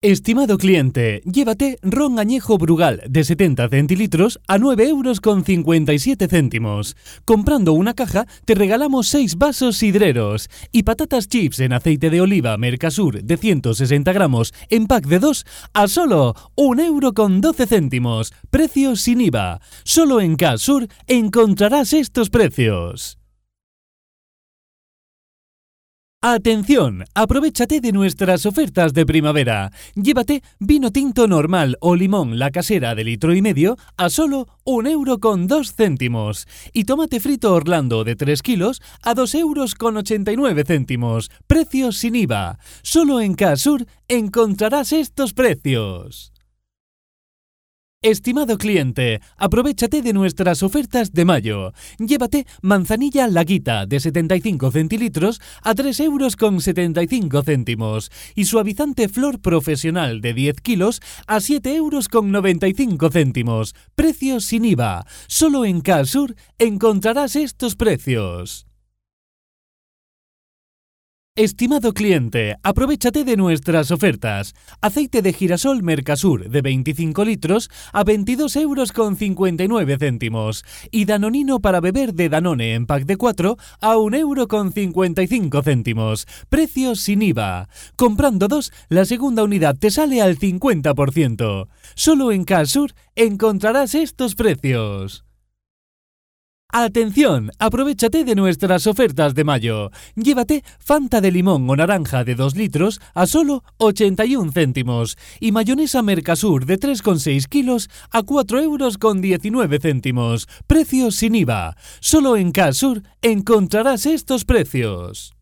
Estimado cliente, llévate ron añejo Brugal de 70 centilitros a 9,57 €. Comprando una caja, te regalamos 6 vasos sidreros. Y patatas chips en aceite de oliva Mercasur de 160 gramos en pack de 2 a solo 1,12 €. Precio sin IVA. Solo en Casur encontrarás estos precios. ¡Atención! Aprovéchate de nuestras ofertas de primavera. Llévate vino tinto normal o limón la casera de 1,5 litros a solo 1,02 €. Y tomate frito Orlando de 3 kilos a 2,89 €. Precio sin IVA. Solo en Casur encontrarás estos precios. Estimado cliente, aprovéchate de nuestras ofertas de mayo. Llévate manzanilla Laguita de 75 centilitros a 3,75 € y suavizante Flor Profesional de 10 kilos a 7,95 €. Precio sin IVA. Solo en Casur encontrarás estos precios. Estimado cliente, aprovéchate de nuestras ofertas. Aceite de girasol Mercasur de 25 litros a 22,59 € y Danonino para beber de Danone en pack de 4 a 1,55 €. Precio sin IVA. Comprando 2, la segunda unidad te sale al 50%. Solo en Casur encontrarás estos precios. ¡Atención! Aprovéchate de nuestras ofertas de mayo. Llévate Fanta de limón o naranja de 2 litros a solo 81 céntimos y mayonesa Mercasur de 3,6 kilos a 4,19 €. Precio sin IVA. Solo en Casur encontrarás estos precios.